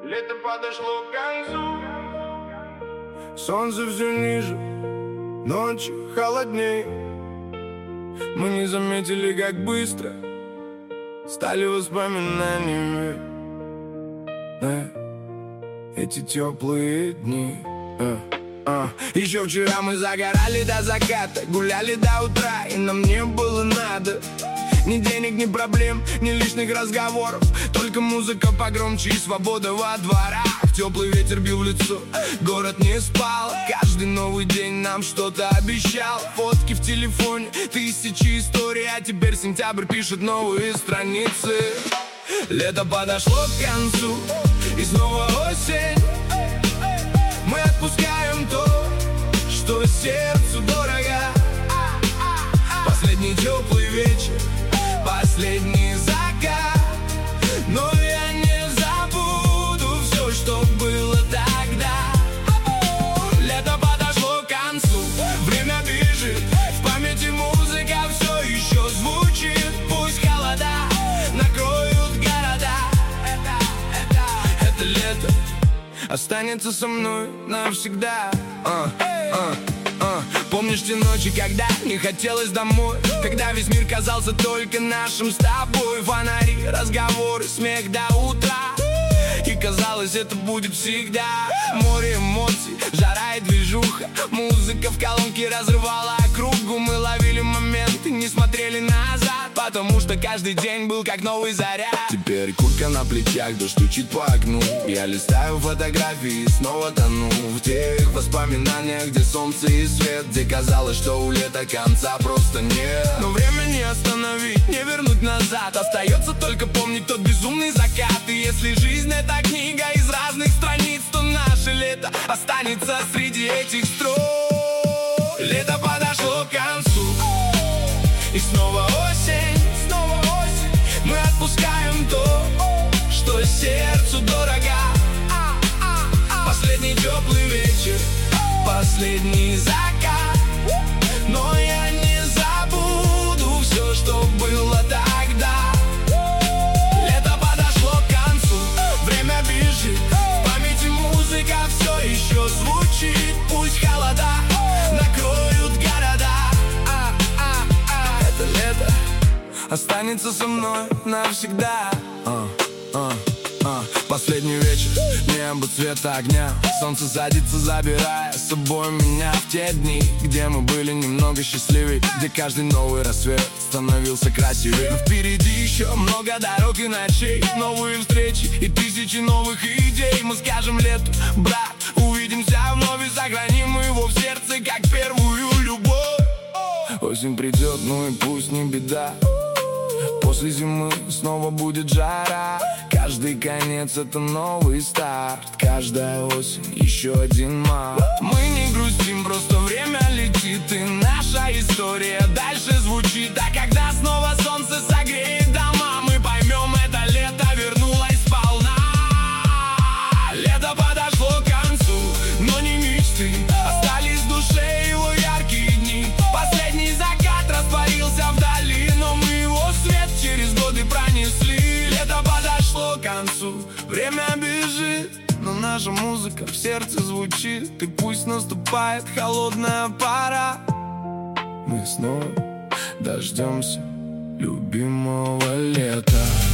Лето подошло к концу. Солнце все ниже, ночи холодней. Мы не заметили, как быстро стали воспоминаниями эти теплые дни. Еще вчера мы загорали до заката, гуляли до утра, и нам не было надо ни денег, ни проблем, ни лишних разговоров. Только музыка погромче и свобода во дворах. Теплый ветер бил в лицо, город не спал. Каждый новый день нам что-то обещал. Фотки в телефоне, тысячи историй, а теперь сентябрь пишет новые страницы. Лето подошло к концу, и снова осень. Мы отпускаем то, что сердцу дорого. Последний теплый вечер, последний закат. Но я не забуду все, что было тогда. Лето подошло к концу, время бежит, в памяти музыка все еще звучит. Пусть холода накроют города, это лето останется со мной навсегда. Помнишь те ночи, когда не хотелось домой, когда весь мир казался только нашим с тобой? Фонари, разговоры, смех до утра, и казалось, это будет всегда. Море эмоций, жара и движуха, музыка в колонке разрывала округу. Мы ловили моменты, не смотрели назад, потому что каждый день был как новый заряд. Теперь куртка на плечах, дождь стучит по окну. Я листаю фотографии и снова тону в тех воспоминаниях, где солнце и свет, где казалось, что у лета конца просто нет. Но время не остановить, не вернуть назад. Остается только помнить тот безумный закат. И если жизнь это книга из разных страниц, то наше лето останется среди этих строк. Лето подошло к концу, и снова осень, снова осень. Мы отпускаем то, что сердцу дорого. Последний теплый вечер, последний закат. Но я не забуду все, что было тогда. Лето подошло к концу, время бежит, в памяти музыка все еще звучит. Пусть холода накроют города, это лето останется со мной навсегда. Последний вечер, небо цвета огня. Солнце садится, забирая с собой меня в те дни, где мы были немного счастливее, где каждый новый рассвет становился красивее. Но впереди еще много дорог и ночей, новые встречи и тысячи новых идей. Мы скажем лету: брат, увидимся вновь и сохраним его в сердце, как первую любовь. Осень придет, ну и пусть не беда, после зимы снова будет жара. Каждый конец — это новый старт, каждая осень — еще один март. Мы не грустим, просто время летит, и наша история дальше звучит. А когда снова солнце согреет дома, мы поймем, это лето вернулось сполна. Лето подошло к концу, но не мечты, остались в душе его яркие дни. Последний закат растворился вдали, но мы его свет через годы пронесли. Лето подошло к концу, время бежит, но наша музыка в сердце звучит. И пусть наступает холодная пора, мы снова дождемся любимого лета.